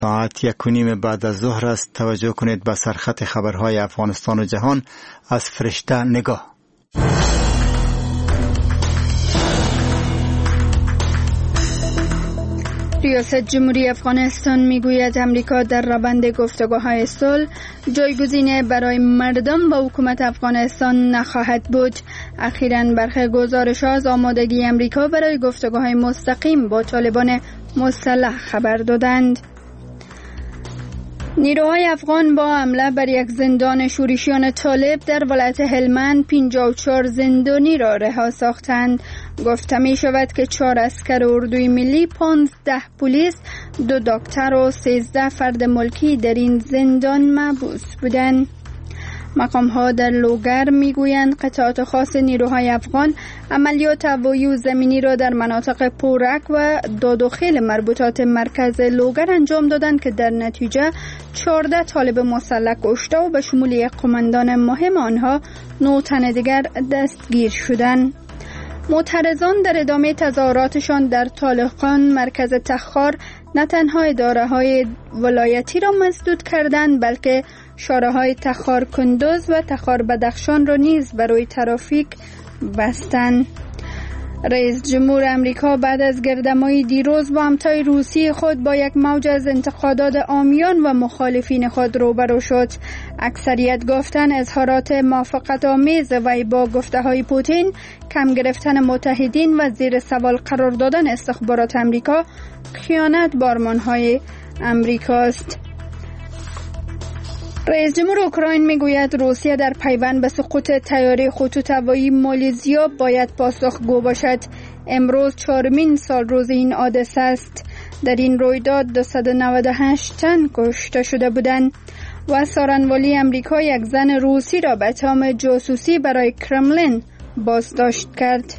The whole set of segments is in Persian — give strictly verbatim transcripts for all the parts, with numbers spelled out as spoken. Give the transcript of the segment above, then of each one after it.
ساعت یک و نیم بعد از ظهر است. توجه کنید به سرخط خبرهای افغانستان و جهان از فرشته نگاه. ریاست جمهوری افغانستان میگوید امریکا در روند گفتگوهای صلح جایگزین برای مردم با حکومت افغانستان نخواهد بود. اخیراً برخی گزارش‌ها از آمادگی امریکا برای گفتگوهای مستقیم با طالبان مسلح خبر دادند. نیروهای افغان با حمله بر یک زندان شورشیان طالب در ولایت هلمند پنجاه و چهار زندانی را رها ساختند. گفته می شود که چهار اسکر اردوی ملی، پانزده پلیس، دو دکتر و سیزده فرد ملکی در این زندان محبوس بودند. مقام ها در لوگر می گویند قطعات خاص نیروهای افغان عملیات هوایی و زمینی را در مناطق پورک و دادوخیل مربوطات مرکز لوگر انجام دادند که در نتیجه چهارده طالب مسلح کشته و به شمول یک قماندان مهم آنها نه تن دیگر دستگیر شدند. معترضان در ادامه تظاهراتشان در طالقان مرکز تخار نه تنها اداره های ولایتی را مسدود کردند بلکه شاره های تخار کندوز و تخار بدخشان را نیز برای ترافیک بستند. رئیس جمهور امریکا بعد از گردهمایی دیروز با همتای روسی خود با یک موج از انتقادات عامیان و مخالفین خود روبرو شد. اکثریت گفتن اظهارات موافقت آمیز وی با گفته های پوتین، کم گرفتن متحدین و زیر سوال قرار دادن استخبارات امریکا خیانت به آرمان‌های امریکاست. رئیس جمهور اوکراین میگوید روسیه در پیوند به سقوط طیاره خطوط هوایی مالزیا باید پاسخگو باشد. امروز چهارمین سال روز این حادثه است. در این رویداد دویست و نود و هشت تن کشته شده بودند و سارنوالی امریکا یک زن روسی را به اتهام جاسوسی برای کرملین بازداشت کرد.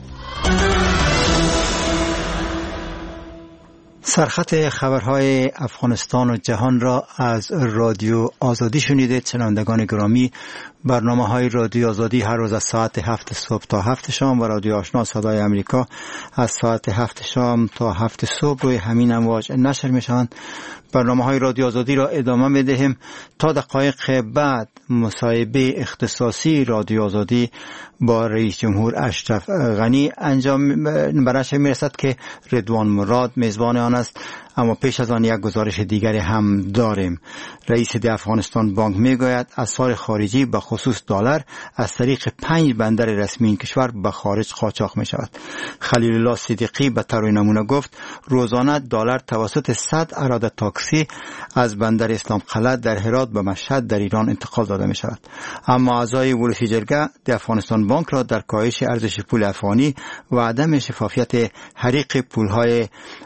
سرخط خبرهای افغانستان و جهان را از رادیو آزادی شنیدید. شنوندگان گرامی، برنامه های رادیو آزادی هر روز از ساعت هفت صبح تا هفت شام و رادیو آشنا صدای امریکا از ساعت هفت شام تا هفت صبح روی همین امواج نشر می شوند. برنامه های رادیو آزادی را ادامه می دهیم. تا دقایق بعد مصاحبه اختصاصی رادیو آزادی با رئیس جمهور اشرف غنی انجام برش می رسد که رضوان مراد میزبان آن است. اما پیش از آن یک گزارش دیگری هم داریم. رئیس افغانستان بانک میگوید اسعار خارجی به خصوص دلار از طریق پنج بندر رسمی این کشور به خارج قاچاق می شود. خلیل الله صدیقی به طور نمونه گفت روزانه دلار توسط صد اراده تاکسی از بندر اسلام قلعه در هرات به مشهد در ایران انتقال داده می شود. اما اعضای ولسی جرگه د افغانستان بانک را در کاهش ارزش پول افغانی و عدم شفافیت حریق پولهای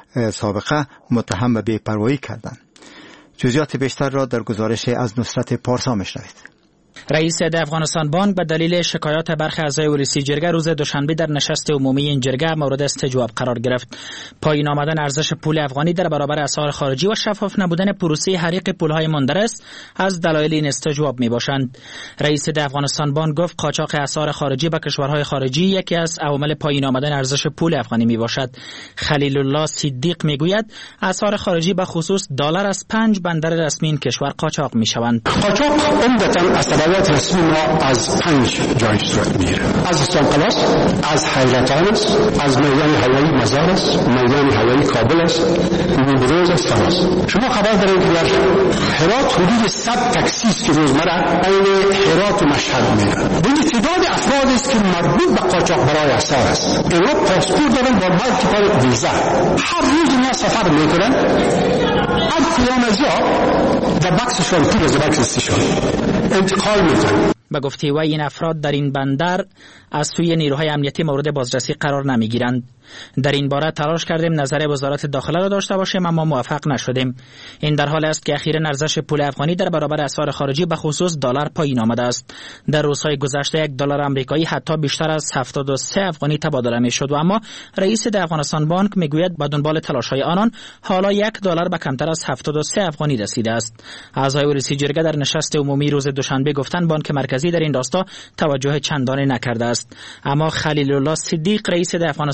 سابقه متهم به بی‌پروایی کردند. جزئیات بیشتر را در گزارش از نصرت پارسا میشنوید. رئیس افغانستان بانک به دلیل شکایات برخی اعضای ولسی جرگه روز دوشنبه در نشست عمومی این جرگه مورد استجواب قرار گرفت. پایین آمدن ارزش پول افغانی در برابر اسعار خارجی و شفاف نبودن پروسه حریق پولهای مندرس از دلایل این استجواب می باشند. رئیس افغانستان بانک گفت قاچاق اسعار خارجی به کشورهای خارجی یکی از عوامل پایین آمدن ارزش پول افغانی می باشد. خلیل الله صدیق می گوید اسعار خارجی به خصوص دلار از پنج بندر رسمی این کشور قاچاق می شوند. قاچاق عمدتاً رسمی ما از پنج جای صورت میگیره. از اسلام قلعه، از حیرتان است، از میدان هوایی مزار است، میدان هوایی کابل است، نیمروز است، فراز. شما خبر دارید که در هرات حدود صد تاکسی است که روزمره بین هرات و مشهد میره. این تعداد افراد است که مربوط به قاچاق برای اسعار است. اینا پاسپورت دارن با مالتی ویزا. هر روز اینا سفر میکنن. هر کدام از یا در بکسشون پول از بکس استشان انتقال میکنن. به گفته وی این افراد در این بندر از سوی نیروهای امنیتی مورد بازرسی قرار نمیگیرند. در این باره تلاش کردیم نظر وزارت داخله را داشته باشیم اما موفق نشدیم. این در حال است که اخیراً ارزش پول افغانی در برابر اسعار خارجی به خصوص دلار پایین آمده است. در روزهای گذشته یک دلار آمریکایی حتی بیشتر از هفتاد و سه افغانی تبادله میشد و اما رئیس افغانستان بانک میگوید به دنبال تلاش‌های آنان حالا یک دلار به کمتر از هفتاد و سه افغانی رسیده است. اعضای ولسی جرگه در نشست عمومی روز دوشنبه گفتند بانک مرکزی در این راستا توجه چندانی نکرده است. اما خلیل الله صدیق رئیس افغانستان بانک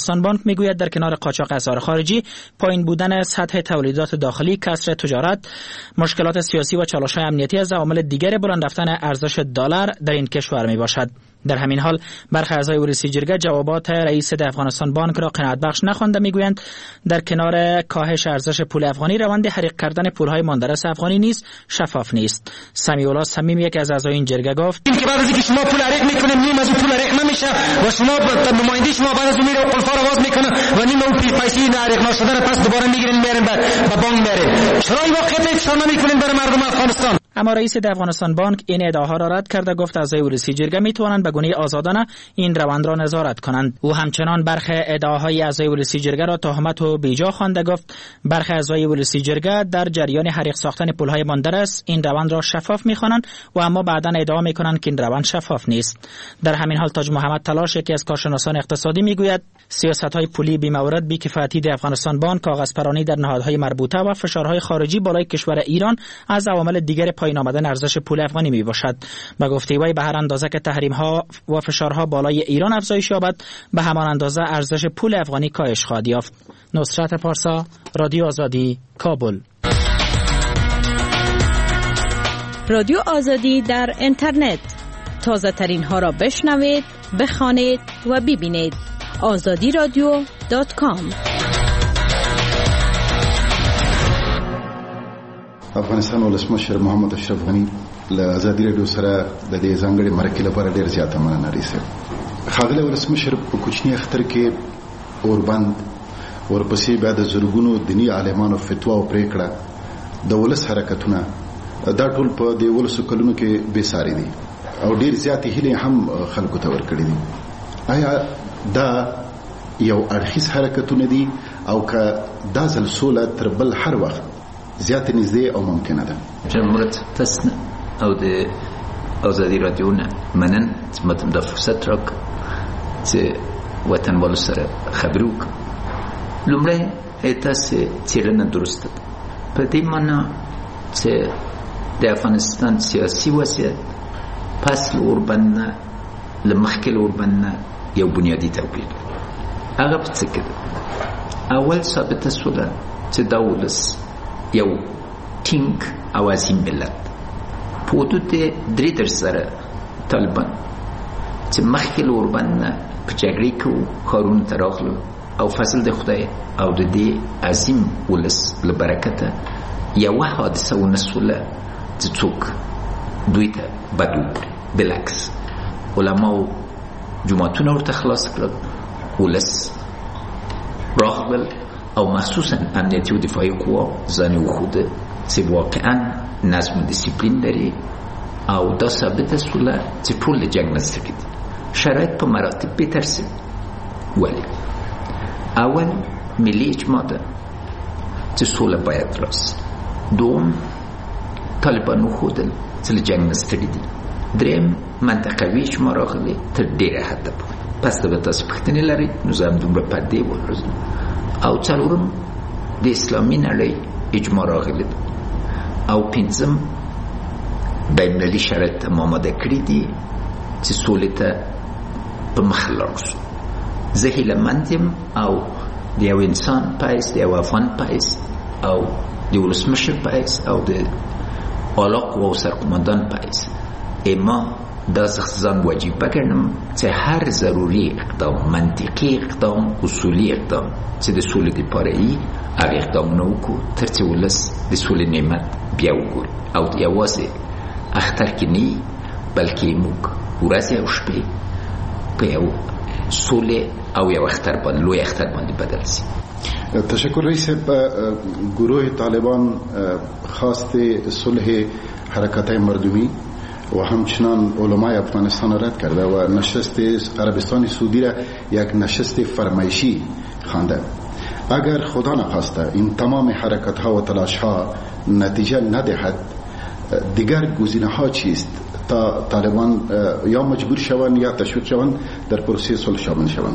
میگوید در کنار قاچاق اسعار خارجی، پایین بودن سطح تولیدات داخلی، کسر تجارت، مشکلات سیاسی و چالش‌های امنیتی از عوامل دیگر بلند رفتن ارزش دلار در این کشور میباشد. در همین حال برخی اعضای ولسی جرگه جوابات رئیس افغانستان بانک را قناعت بخش نخوانده. میگویند در کنار کاهش ارزش پول افغانی، روند حریق کردن پولهای ماندرس افغانی نیز شفاف نیست. سمیع الله صمیم، یک از اعضای این جرگه، گفت این که بعد از اینکه شما پول حریق میکنیم، نیم از اون پول حریق نمیشه و شما نماینده شما بعد از اون میره و قلفا رو باز میکنه و نیم اون پیسې حریق نشده رو پس دوباره میگیرین میارین به بانک میارین. چرا این واقعیت اجرا نمیکنین برای مردم افغانستان؟ اما رئیس افغانستان بانک این ادعاها را رد کرده، گفت اعضای ولسی جرگه میتوانند به گونه آزادانه این روند را نظارت کنند. او همچنان برخی ادعاهای اعضای ولسی جرگه را تهمت و بیجا خوانده، گفت برخی اعضای ولسی جرگه در جریان حریق ساختن پولهای ماندرس این روند را شفاف میخوانند و اما بعدا ادعا میکنند که این روند شفاف نیست. در همین حال تاج محمد تلاش، یکی از کارشناسان اقتصادی، میگوید سیاست‌های پولی بی‌مورد، بی‌کفایتی در افغانستان بانک، کاغذپرانی در نهادهای مربوطه و فشارهای خارجی بالای کشور ایران از عوامل دیگر پایین آمدن ارزش پول افغانی می باشد. به گفته وی به هر اندازه که تحریم ها و فشارها بالای ایران افزایش یابد، به همان اندازه ارزش پول افغانی کاهش خواهد یافت. نصرت پارسا، رادیو آزادی، کابل. رادیو آزادی در اینترنت، تازه ترین ها را بشنوید، بخوانید و ببینید. آزادی رادیو دات کام. افغانستان ولسمشر محمد اشرف غنی له ازادي رادیو سره د دې ځانګړي مرکې لپاره ډېر زیاته مننه لري. ښاغلی ولسمشر په کوچني اختر کې اوربند ورپسې بیا د زرګونو دیني عالمانو فتوا او پریکړه د ولس حرکتونه دا ټول په د ولسو کلونو کې بې ساري دي او ډېر زیاتې هیلې هم خلکو ته ورکړي دي. آیا دا یو اړخیز حرکتونه دي او که دا ځل سوله تر بل هر وخت زیات نږدې او ممکنه ده؟ جمهوریت تسنه او د آزادی رادیو نه منن چې متم د فرصت راک چې وطنوالو سره خبرې وکړم. لومړی تاسې څېړنه درسته ده په دې معنا چې د افغانستان سیاسي وضعیت پس له اوربند نه له مخکې له اوربند نه یو بنیادي توپیر لري. هغه په څه کې ده؟ اول ثابته شوله چې دا ولس یو ټینګ او عظیم ملت په حدود درې درې زره طالبان چې مخکې له اوربند نه په جګړې کې وو ښارونو ته راغلو او فضل د خدای او د دې عظیم ولس له برکته یوه حادثه ونه شوله چې څوک دوی ته بد وکړي. بالعکس علماو جوماتونه ورته خلاص کړل، ولس راغلل او مخصوصا امنیتی و دفاعی قوا ځان وښوده چې واقعا نظم و دیسیپلین لري او دا ثابته شوله چې ټول له جنګ نه ستړي دي. شرایط په مراتب بترسیم. ولی اول ملي اجماع ده چې سوله باید راسي. دوم طالبان وښودل چې له جنګ نه ستړي دي. دریم منطقوي اجماع راغلی تر ډېره حده پورې. پس ته به تاسو پوښتنې لرئ نو زه همدومره پردې وارزوم. او څلورم د اسلامي نړۍ اجماع راغلی ده. او پنځم بینالمللي شرایط هم آماده کړي دي چې سولې ته په مخ لاړ شو. زه هیلهمند یم او د یو انسان په حیث، د یو افغان په حیث او د ولسمشر په حیث او د اعلی قواو سرقمندان په حیث اما دا ځان واجبه ګڼم چې هر ضروري اقدام، منطقي اقدام، اصولي اقدام چې د سولې دپاره یي هغه اقدامونه وکړو تر څو ولس د سولې نعمت بیا وګوري او یوازې اختر کې نه بلکې موږ ورځې او شپې په یو سولې او یو اختر باندې لوی اختر باندې بدل شي. تشکر رئیس. گروه طالبان خواست صلح حرکت مردمی و همچنان علمای افغانستان رد کرده و نشست عربستان سعودی را یک نشست فرمایشی خوانده. اگر خدا نخواسته این تمام حرکت ها و تلاش ها نتیجه ندهد، دیگر گزینه ها چیست تا طالبان یا مجبور شوند یا تشویق شوند در پروسه صلح شامل شوند؟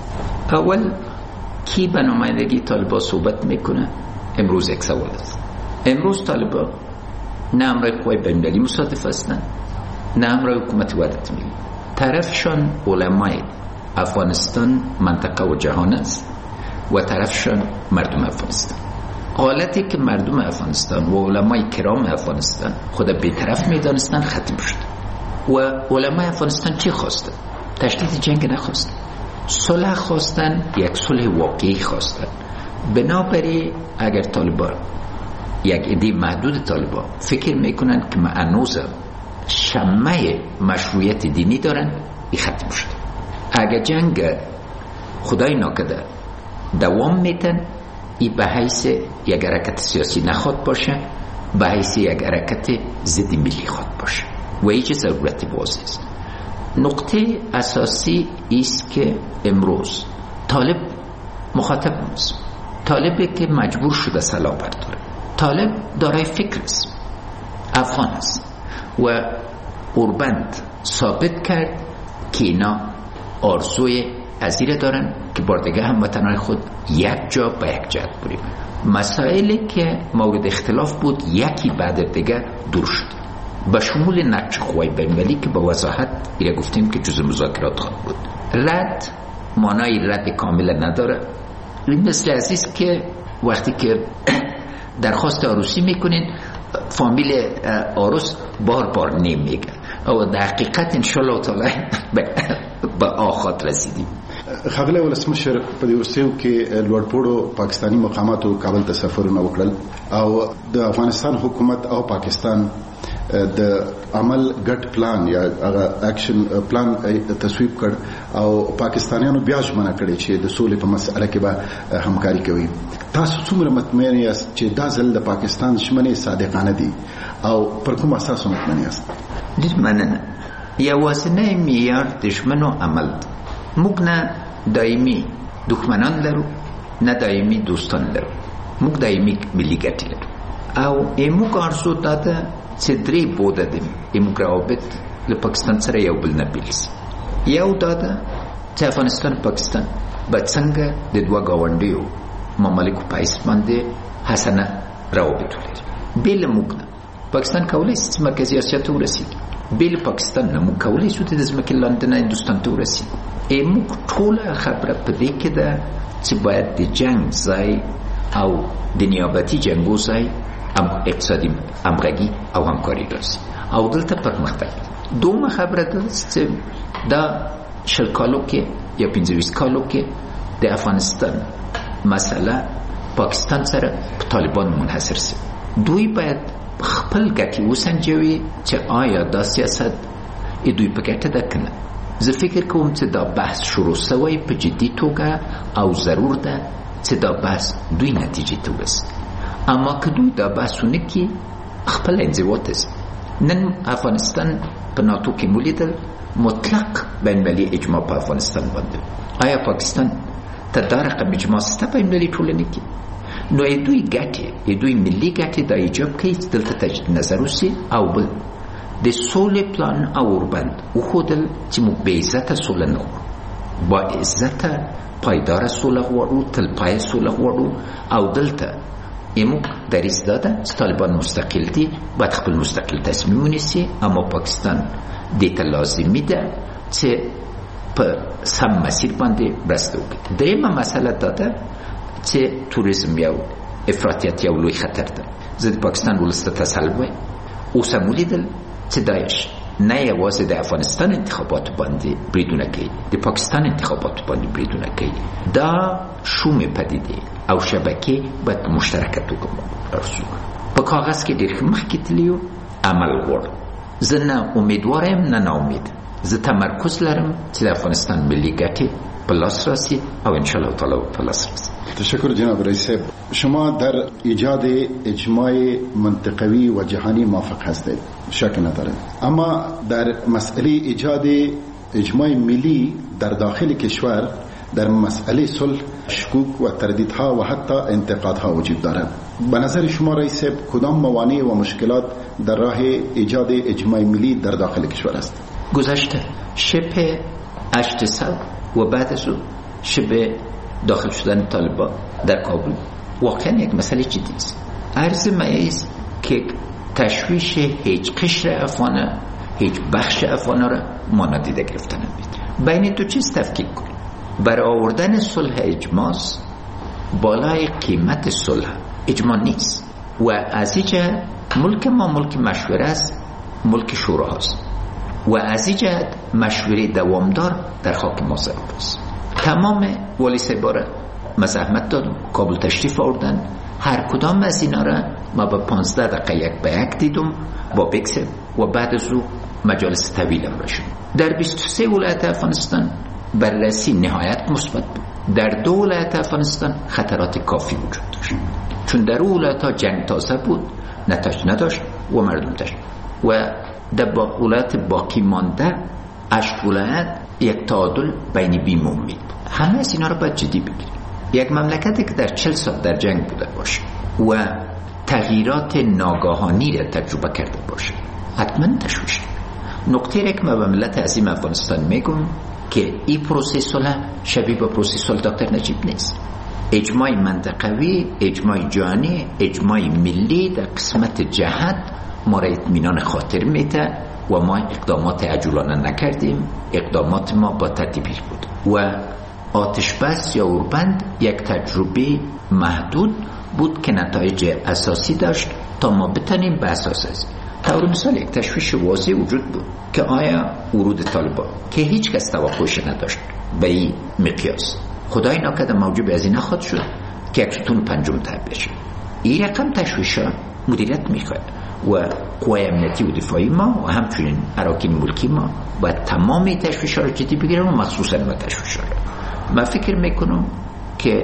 اول کی به نمایندگی طالبان صحبت میکنه؟ امروز یک سوال است. امروز طالبان نه امرای قوای بین‌المللی مصادف هستند نه امرای حکومت وحدت ملی. طرفشان علمای افغانستان، منطقه و جهان است و طرفشان مردم افغانستان. حالتی که مردم افغانستان و علمای کرام افغانستان خود بی‌طرف می‌دانستند ختم شد. و علمای افغانستان چی خواستند؟ تشدید جنگ نخواستند، صلح خواستند، یک صلح واقعی خواستند. بنابراین اگر طالبان یک عده محدود طالبان فکر میکنن که هنوز شمه مشروعیت دینی دارن، این ختم شد. اگر جنگ خدای ناکرده دوام میتن، این به حیث یک حرکت سیاسی نخواد باشه، به حیث یک حرکت ضد ملی خواد باشه و هیچ ضرورتی واضح است. نقطه اساسی است که امروز طالب مخاطب است، طالبی که مجبور شده سلاح برداره، طالب دارای فکر است، افغان است و اوربند ثابت کرد که اینا آرزوی ازیره دارن که باردگه هموطنان خود یک جا به یک جهت بریم. مسائلی که مورد اختلاف بود یکی بعد دیگه دور شد، به شمول نقش قوای بین‌المللی که به وضاحت ایره گفتیم که جزء مذاکرات خود بود. رد معنای رد کامل نداره. این مثل عزیز که وقتی که درخواست عروسی میکنین فامیل عروس بار بار نمیگه او در حقیقت انشالله تعالی به آخات رسیدیم. ښاغلی ولسمشر په دې وروستیو کې لوړپوړو پاکستاني مقاماتو کابل ته سفرونه وکړل او د افغانستان حکومت او پاکستان د عمل ګډ پلان یا هغه اکشن پلان تصویب کړ او پاکستانیانو بیا ژمنه کړې چې د سولې په مسله کې به همکاري کوي. تاسو څومره مطمئن یاست چې دا ځل د پاکستان ژمنې صادقانه دي او پر کوم اساس مطمئن یاست؟ ډېر مننه. یوازینی معیار د ژمنو عمل دی. موږ نه دایمي دښمنان لرو نه دایمي دوستان لرو، موږ دایمي ملي ګټې لرو او موږ ارزو دا ده چې درې بوده دي موږ روابط له پاکستان سره یو بل نه بیل سي. یو دا ده چې افغانستان پاکستان به څنګه د دوه ګاونډیو ممالکو په حیث باندې حسنه روابط ولري. بېله موږ نه پاکستان کولی شي چې مرکزي اسیا ته ورسېږي، بېله پاکستان نه موږ کولی شو چې د ځمکې لاندې نه هندوستان ته ورسېږو. موږ ټوله خبره په دې کې ده چې باید د جنگ ځای او د نیابتي جنګو ځای اقتصادي همغږي او همکاري راسي او دلته پرمختګ. دومره خبره ده چې دا شل کالو کې یا پنځه ویشت کالو کې د افغانستان مسله پاکستان سره په طالبان منحصر سي. دوی باید خپل ګټې وسنجوي چې آیا دا سیاست دوی په ګټه ده که نه. زه فکر کوم چې دا بحث شروع سوی په جدي توګه او ضرور ده چې دا بحث دوی نتیجې ته ورسي. اما که دوی دا بحث ونه کړي خپل انزوا ته ځي. نن افغانستان په ناتو کې مولیدل مطلق بین‌المللي اجماع په افغانستان باندې. آیا پاکستان ته دا رقم اجماع سته په بین‌المللي ټولنه کې؟ نو دوی ګټې دوی ملي ګټې دا ایجاب کوي چې دلته تجدید نظر وسي او بل د سولې پلان او اوربند وښودل چې موږ بې عزته سوله نه غواړو، با عزته پایداره سوله غواړو، تلپایه سوله غواړو او دلته موږ دریځ دا ده چې طالبان مستقل دي، باید خپل مستقل تصمیم ونیسي، اما پاکستان دې ته لازمي ده چې په سم مسیر باندې مرسته وکړي. درېیمه مسله دا ده چې توریزم یو افراطیت یو لوی خطر ده. زه د پاکستان ولس ته تسل وایم، اوس هم ولیدل چې داعش نه یوازې د افغانستان انتخاباتو باندې بریدونه کوي، د پاکستان انتخاباتو باندې بریدونه کوي. دا شومې پدیدې او شبکې باید په مشترکه توګه ارزو کړو. په کاغذ کې ډېر مخکې تللي عمل غواړو. زه نه امیدواره یم نه ناامید، زه تمرکز لرم چې د افغانستان ملي ګټې په لاس راسي او انشاءالله تعالی په لاس راسي. تشکر جناب رئیس صاحب. شما در ایجاد اجماع منطقوی و جهانی موافق هستید، شک نداره، اما در مسئله ایجاد اجماع ملی در داخل کشور در مسئله صلح شکوک و تردیدها و حتی انتقادها وجود دارد. به نظر شما رئیس صاحب کدام موانع و مشکلات در راه ایجاد اجماع ملی در داخل کشور است؟ گذشته شبه هشت سال و بعد از او شبه داخل شدن طالبان در کابل واقعا یک مسئله جدی است. عرض می‌اید که تشویش هیچ قشر افغان هیچ بخش افغان را ما نادیده گرفتن نمید. بین دو چیز تفکیک کنیم. برای آوردن صلح اجماع بالای قیمت صلح اجماع نیست و از اینجا ملک ما ملک مشوره است، ملک شورا است و از اینجا مشوره دوامدار در خاک ما سر است. تمام والی سباره مزاحمت دادم، کابل تشریف آوردن، هر کدام از اینا را ما با پانزده دقیقه یک به یک دیدم با بکسل و بعد از او مجالس طویلم را شد. در بیست و سه ولایت افغانستان بررسی نهایت مثبت بود. در دو ولایت افغانستان خطرات کافی وجود داشت، چون در اون ولایت ها جنگ تازه بود، نتایج نداشت و مردم داشت و در ولایت باقی مانده هشت ولایت یک تعادل بین بیم و امید. همه از اینا را باید جدی بگیریم. یک مملکتی که در چل سال در جنگ بوده باشه و تغییرات ناگهانی را تجربه کرده باشه حتما تشویش. نقطه را که من به ملت عظیم افغانستان میگم که این پروسه صلح شبیه به پروسه صلح دکتر نجیب نیست. اجماع منطقوی، اجماع جهانی، اجماع ملی در قسمت جهت ما را اطمینان خاطر میده و ما اقدامات عجولانه نکردیم. اقدامات ما با تدبیر بود و آتش بس یا اوربند یک تجربه محدود بود که نتایج اساسی داشت تا ما بتانیم به اساس از طور مثال یک تشویش واضح وجود بود که آیا ورود طالبان که هیچ کس توقعش نداشت به این مقیاس، خدای ناکرده موجب از این نخواهد شد که یک ستون پنجم تایید بشه. این رقم تشویش ها مدیریت میخواد و قوای امنیتی و دفاعی ما و همچنین اراکین ملکی ما و تمام تشویش ها رو جدی بگیرن و مخصوصا با تشویش ها. من فکر میکنم که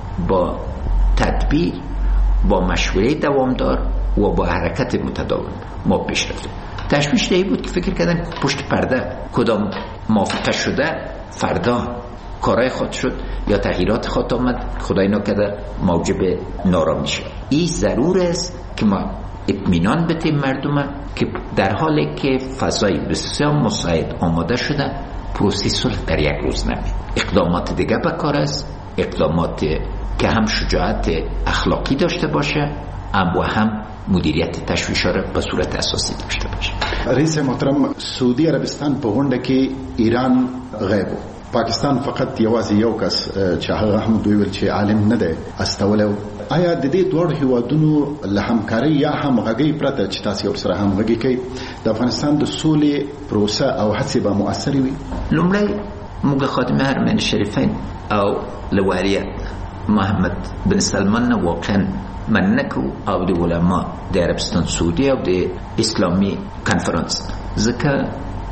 با تدبیر، با مشوره دوامدار و با حرکت متداول ما پیش رفتیم. تشویش دیگه بود که فکر کردن پشت پرده کدام موافقه شده فردا کارای خود شد یا تغییرات خود آمد، خدای ناکرده موجب نارامی شد. این ضرور است که ما اطمینان بدیم مردم که در حالی که فضای بسیار مساعد آماده شده پروسه صلح در یک روز نمید. اقدامات دیگه بکار است، اقدامات که هم شجاعت اخلاقی داشته باشه و هم مدیریت تشویش را به صورت اساسی داشته باشه. رئیس محترم، سعودی عربستان په غونډه کې ایران غیب و. پاکستان فقط یوازې یو کس چې هغه هم دوی ول چې عالم نه دی استولو. آیا د دې دوه هیوادونو له همکارۍ یا همغږۍ پرته چې تاسو یو سره همغږي کوي د افغانستان د سولې پروسه او هڅې به مؤثرې وي؟ لومړی موږ خادم حرمین شریفین او لواریت محمد بن سلمان نه واقعا من نکو او د علما د عربستان سعودي او د اسلامي کنفرانس ځکه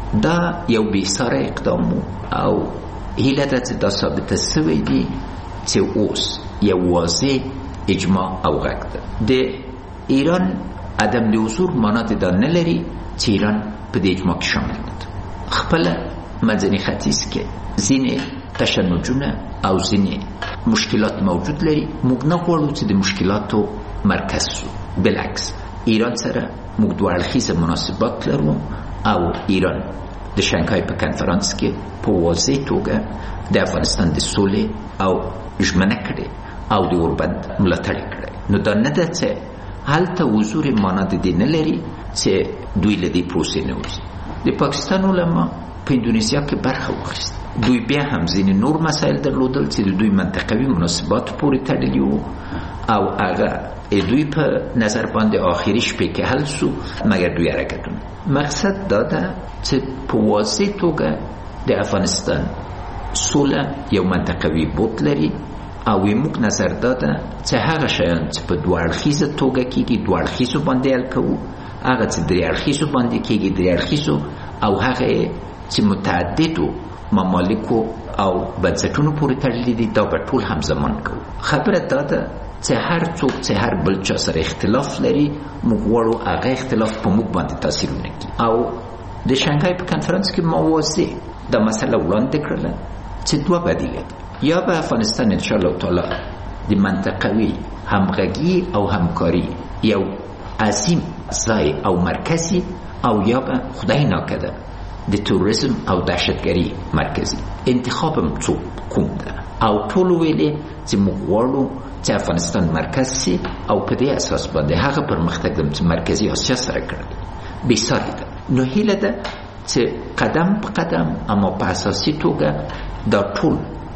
دا یو بیساره اقدام او هیله ده چې دا ثابته سوی دي چې اوس یو واضح اجماع او غږ ده. د ایران عدم د حضور مانات دا نلري چې ایران په دې اجماع کې شامل ده. خپل منځني ختیځ کې ځینې تشنجونه او ځینې مشکلات موجود لري. موږ نه غواړو چې د مشکلاتو مرکز شو، بالعکس ایران سره موږ دوه اړخیزه مناسبات لرو او ایران د شانګهای په کنفرانس کې په واضح توګه د افغانستان د سولې او ژمنه کړې او د اوربند ملاتړ کړې. نو دا نه ده چې هلته حضور معنا د دې نه لري چې دوی له دې پروسې نه وځي. د پاکستان علما په اندونیزیا کې برخه واخیسته. دوی بیا هم ځینې نور مسایل درلودل چې د دوی منطقوي مناسبات پورې تړلي وو او هغه دوی په نظر باندې آخري شپې کې حل شو مګر دوی حرکتونه. مقصد دا ده چې په واضح توګه د افغانستان سوله یو منطقوي بود لري او موږ نظر داده چې هغه شیان چې په دوه اړخیزه توګه کېږي دوه اړخیزو باندې حل کوو، هغه چې درې اړخیزو باندې کېږي درې اړخیزو، او هغه چې متعددو ممالکو او بنسټونو پورې تړلي دي دا به ټول همزمان کوو. خبره دا ده چې هر څوک چې هر بل چا سره اختلاف لري موږ غواړو هغه اختلاف په موږ باندې تاثیر ونه کړي. او د شانګهای په کنفرانس کې ما واضح دا مسله وړاندې کړله چې دوه بدیله دي. یا به افغانستان انشاءالله تعالی د منطقوي همغږي او همکاري یو عظیم ځای او مرکزی او یا به خدای ناکرده د توریسم او دهشتګري مرکزی. انتخابم څوک کوم ده او ټول ویلې چې موږ غواړو چې افغانستان مرکز سي او په دې اساس باندې هغه پرمختګ د مرکزی اسیا سره کړل به ساري ده. نو هیله ده چې قدم په قدم اما په اساسي توګه دا ټول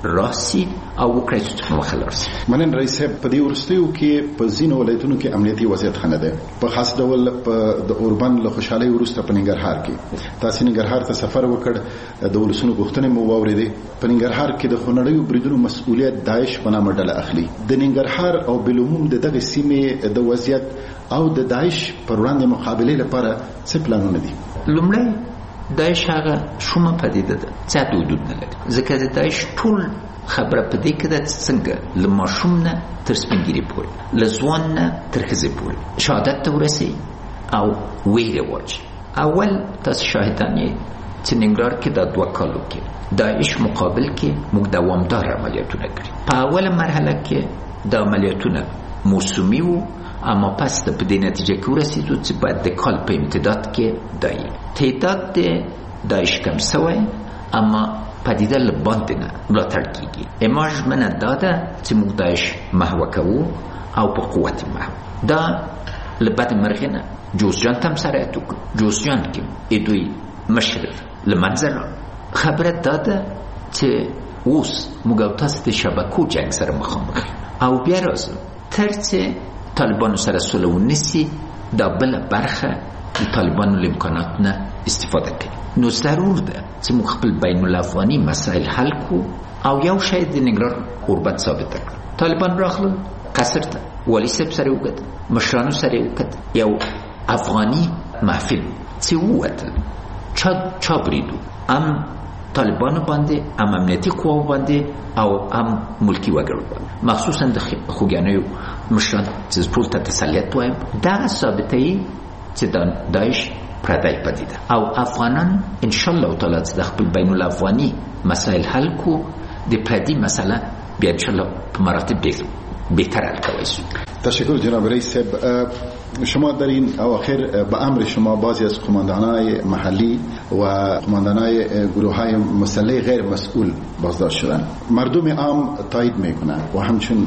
راسي او وکړی چې مخالرسي. منن رئیس په دې ورستیو کې په ځینو ولایتونو کې امنیتي وضعیت خنه ده، په خاص ډول په د اوربند له خوشحالي ورسته په ننګرهار کې. تاسو ننګرهار ته سفر وکړ، د ولسونو غوښتنې مو واورېدې. په ننګرهار کې د خونړیو بریدونو مسؤلیت داعش په نامه ډله اخلي. د ننګرهار او بلوموم د دغه سیمې د وضعیت او د داعش پر وړاندې مقابله لپاره څه پلانونه دي؟ لومړی داعش هغه شومه پدیده ده چې حدود نه لري، ځکه د داعش ټول خبره په دې کې ده چې څنګه له ماشوم نه تر سپینګیري پورې، له ځوان نه تر ښځې پورې شهادت ته ورسوي او ویره واچي. اول تاسو شاهدان یې چې ننګرهار کې د دوه کالو کې داعش مقابل کې موږ دوامدار عملیاتونه کړي. په اوله مرحله کې د عملیاتونه موسمي وو، اما پس د په دې نتیجه کې ورسېدو چې باید د کال په امتداد کې دایي تعداد د داعش کم سوی، اما پدیده له باندې نه ملاتړ کېږي. اما ژمنه دا ده چې موږ داعش محو کوو او په قوت محو. دا له بد مرغې نه جوزجان ته هم سرایت وکړو. جوزجان کې دوی مشر له منځه لاړ. خبره دا ده چې اوس موږ او تاسو د شبکو جنګ سره مخامخ او بیا راځو تر چې طالبانو سره سوله ونیسي دا بله برخه د طالبانو له امکاناتو نه استفاده کوي. نو ضرور ده چې موږ خپل بین الافغاني مسایل حل کړو او یو شی د ننګرهار غربت ثابته کړو. طالبان راغلل قصر ته، والي صاحب سره وکتل، مشرانو سره وکتل، یو افغاني محفل چې ووتل چا چا بریدو ام طالبانو باندې، ام امنیتي قواو باندې او ام ملکی وګړو باندې، مخصوصا د خوګیانیو مشران چې ټول ته تسلیت وایم. دغه ثابته ای چې د داعش پردی پدیده او افغانان ان شاء الله تعالی چې د خپل بین الافغاني مسائل حل کو د پردی مسله بیا ان شاء الله په مراتب ډیر بهتر حل کوي. تشکر جناب رئیس صاحب. شما در این اواخر به امر شما بعضی از قماندانای محلی و قماندانای گروه‌های مسلح غیر مسئول بازداشت شدن. مردم عام تایید میکنن و همچون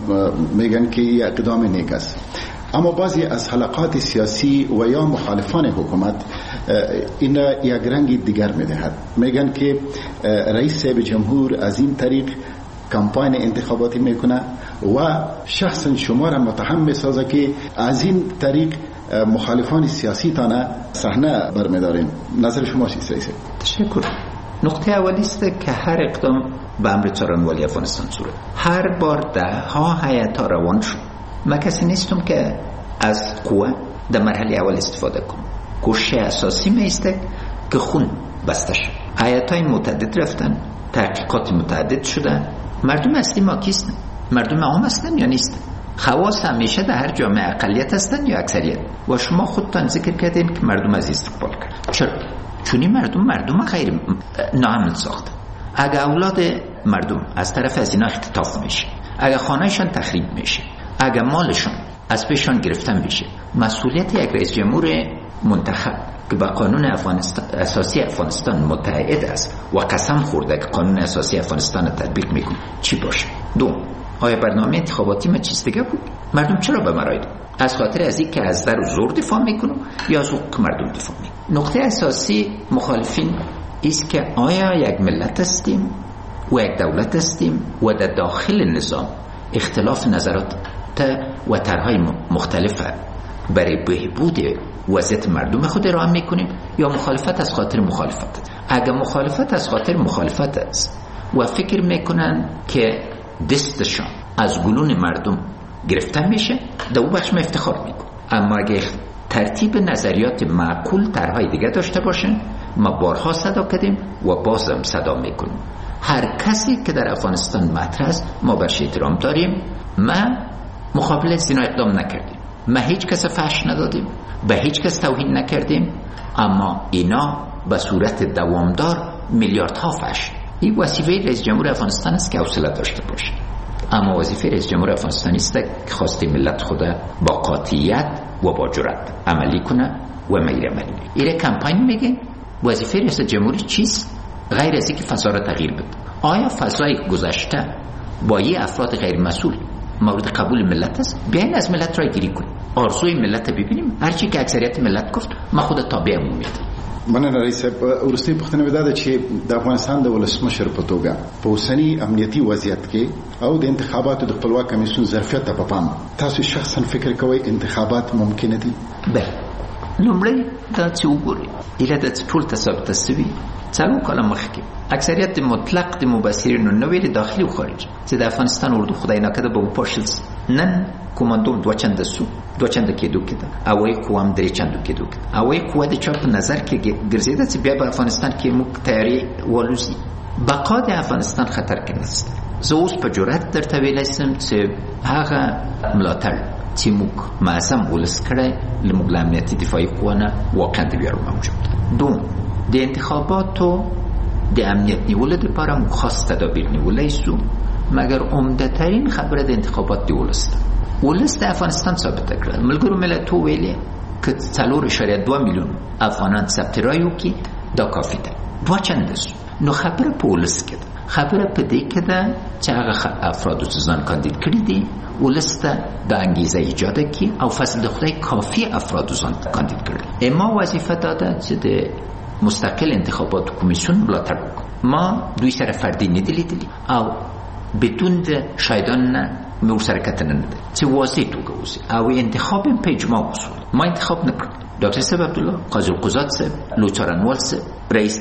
میگن که این اقدام نیک است، اما بعضی از حلقات سیاسی و یا مخالفان حکومت این را یک رنگ دیگر میدهد. میگن که رئیس صاحب جمهور از این طریق کمپاین انتخاباتی میکنه و شخصا شما را متهم میسازه که از این طریق مخالفان سیاسی تانه صحنه برمیدارین. نظر شما چیست رئیس؟ تشکر. نقطه اولی است که هر اقدام به امر څارنوالۍ افغانستان صورت هر بار ده ها هیئت روان شد. من کسی نیستم که از قوه در مرحله اول استفاده کنم. کوشش اساسی میسته که خون بسته شد. هیئت‌های متعدد رفتن، تحقیقات متعدد شده. مردم اصلی ما کیستن؟ مردم عام هستن یا نیستن؟ خواص همیشه در هر جامعه اقلیت هستن یا اکثریت؟ و شما خودتان ذکر کردین که مردم از استقبال کرد. چرا؟ چونی مردم مردم غیر ناامن ساختن. اگه اولاد مردم از طرف از اینا اختطاف میشه، اگه خانهشان تخریب میشه، اگه مالشان از پیشان گرفتن بشه، مسئولیت یک رئیس جمهور منتخب که با قانون افغانستان اساسی افغانستان متعهد است و قسم خورده که قانون اساسی افغانستان تطبیق میکنه چی باشه؟ دو، آیا برنامه انتخاباتی ما چیز دیگه بود؟ مردم چرا به من رای داد؟ از خاطر از این که از در و زور دفاع میکنم یا از حقوق مردم دفاع میکنم؟ نقطه اساسی مخالفین است که آیا یک ملت هستیم و یک دولت هستیم و در داخل نظام اختلاف نظرات و طرح‌های مختلفه برای بهبود وضعیت مردم خود ارائه میکنیم یا مخالفت از خاطر مخالفت؟ اگر مخالفت از خاطر مخالفت است و فکر میکنن که دستشان از گلون مردم گرفته میشه، در اون بخش ما افتخار میکنم. اما اگر ترتیب نظریات معقول طرح‌های دیگه داشته باشن، ما بارها صدا کردیم و بازم صدا میکنیم. هر کسی که در افغانستان مطرح است ما برش احترام داریم. ما مقابل زنا اقدام نکردیم، ما هیچ کس فحش ندادیم، به هیچ کس توهین نکردیم، اما اینا به صورت دوامدار میلیاردها فحش. این وظیفه رئیس جمهور افغانستان است که حوصله داشته باشه. اما وظیفه رئیس جمهور افغانستان است که خواسته ملت خود با قاطعیت و با جرأت عملی کنه و میر عملی. ایره کمپاین میگه وظیفه رئیس جمهور چیست؟ غیر از اینکه فضا را تغییر بده. آیا فضای گذشته با یه افراد غیر مسئول مورد قبول ملت است؟ بیاین از ملت رای گیری کنیم، آرزوی ملت ببینیم، هرچی که اکثریت ملت گفت ما خود تابع عمومیت. مننه رئیس صاحب. ورستي پښتنه ودا چې د افغانستان د ولسمشر په توګه په اوسنی امنیتي وضعیت کې او د انتخاباتو د خپلواک کمیسیون ظرفیت په پام تاسو شخصا فکر کوئ انتخابات ممکن دي؟ بله، لومړی دا چې وګورئ ایله د ټول ثابته سوي څلور کاله مخکې اکثریت مطلق د مبصرینو نو ویلي داخلي او خارجي چې د افغانستان اردو خدای نکرده به وپاشل. نن کوماندوم دوه چنده سو دوه چنده کېدو کېده، هوایي قوه هم درې چندو کېدو کېده. هوایي قوه د چا په نظر کې ګرځېده چې بیا په افغانستان کې موږ تیاری والوزي. بقا د افغانستان خطر کې نشته. زه اوس په جرأت درته ویلی شم چې هغه ملاتړ چې موږ معظم ولس کړی له موږ له امنیتي دفاعي قوه نه واقعا د ویاړ موجود ده. دوم، د انتخاباتو د امنیت نیولو لپاره موږ خاص تدابیر نیولی سو، مګر عمده ترین خبره د انتخابات د ولس ده. ولس د افغانستان ثابته کړه. ملګرو ملتونو ویلي که څلور اعشاریه دوه میلیون افغانان ثبت رای وکړي دا کافي ده. دوه چنده سو. نو خبره په ولس کې ده. خبره په دې کې ده چې هغه افرادو چې ځان کاندید کړي دي ولس ته د انګیزه ایجاد کړي او فضل د خدای کافي افرادو ځان کاندید کړي. اما وظیفه دا ده چې د مستقل انتخابات کمیسیون ملاتړ وکړو. ما دوی سره فردي نه دي لیدلي او بدون د شایدان نه مې ورسره کتنه نه ده چې واضح توګه وسي او انتخاب په اجماع وسول. ما انتخاب نه کړ. ډاکټر صاحب عبدالله، قاضي القضات صاحب، لوچارنوال صاحب، رئیس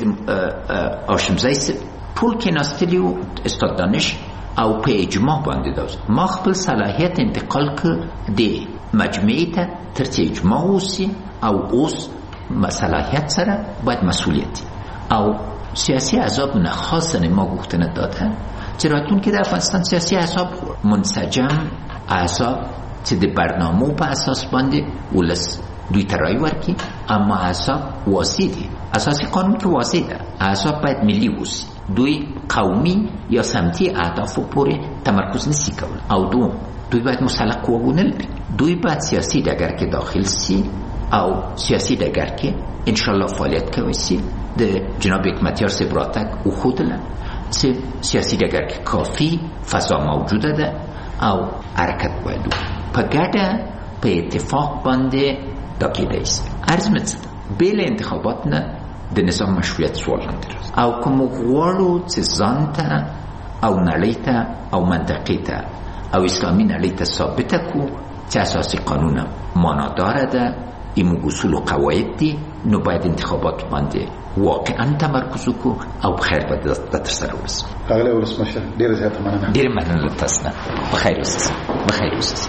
هاشمزی صاحب ټول کې ناستلي و استاد دانش او په اجماع باندې دا ما خپل صلاحیت انتقال کړ د مجمعې ته تر څو اجماع وسي او اوس صلاحیت سره باید مسئولیت او سیاسی احزاب نه خاصه ما غوښتنه داده چې راتلونکي د افغانستان سیاسی احزاب منسجم احزاب چې د برنامو په اساس باندې ولس دوی ته رای ورکړي، اما احزاب واضح دي. اساسي قانون کې واضح ده احزاب باید ملي وسي، دوی قومي یا سمتي اهدافو پورې تمرکز نشي کول. او دوم، دوی باید مسلح قوه ونه لري. دوی باید سیاسی ډګر کې داخل سي او سیاسی ډګر کې ان شاء الله فعالیت کوي سي. د جناب حکمتیار صاحب راتګ وښودله چې سیاسی ډګر کې کافي فضا موجوده ده او حرکت باید په ګډه په اتفاق باندې دا کېدای شي. عرض مې څه ده، بې له انتخابات نه د نظام مشروعیت سوال لاندې او که موږ غواړو چې ځان ته او نړۍ ته او منطقې ته او اسلامي نړۍ ته ثابته کړو چې اساسي قانون معناداره ده، این اصول و قواعد دي، نو باید انتخابات باندې واقعا تمرکز وکړو او بخیر به د ترسره ورسوو. ښاغلی ولسمشر، ډېره زیاته مننه. ډېره مننه له تاسو نه. بخیر اوسئ. بخیر اوسئ.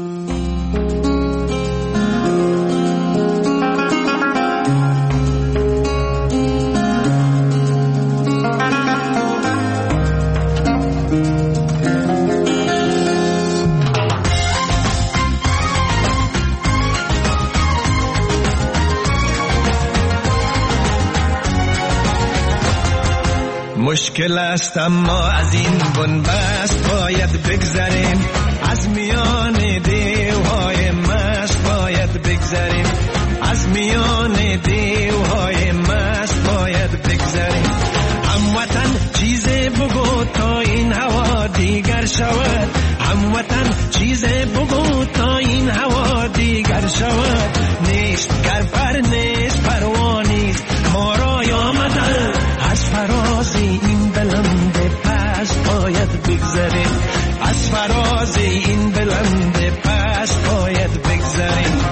مشکل است اما از این بنبست باید بگذریم، از میان دیوهای مست باید بگذریم، از میان دیوهای مست باید بگذریم. هموطن چیز بگو تا این هوا دیگر شود، هموطن چیز بگو تا این هوا دیگر شود. نیست گر پر نیست پروا نیست ما را آمدن، از فراز این بلند پس باید بگذریم، از فراز این بلند پس باید بگذریم.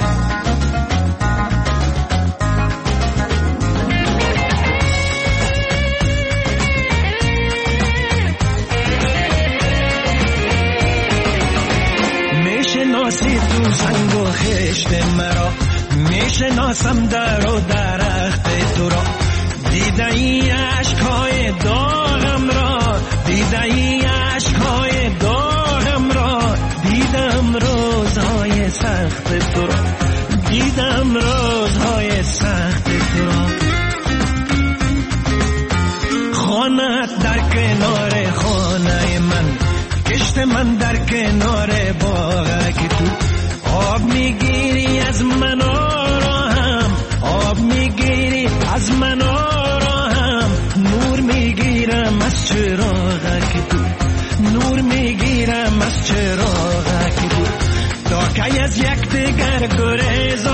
میشناسی تو سنگ و خشت مرا، میشناسم در و درخت تو را، دیده ای عشقهای داغم را، دیده ای عشقهای داغم را، دیدم روزهای سخت تو را، دیدم روزهای سخت تو را. خانه‌ات در کنار خانه من، کشت من در کنار باغک تو، آب میگیری از من آرام، آب میگیری از من آرام، نور میگیرم از چراغک تو، نور میگیرم از چراغک تو. تا که از یک دیگر گریز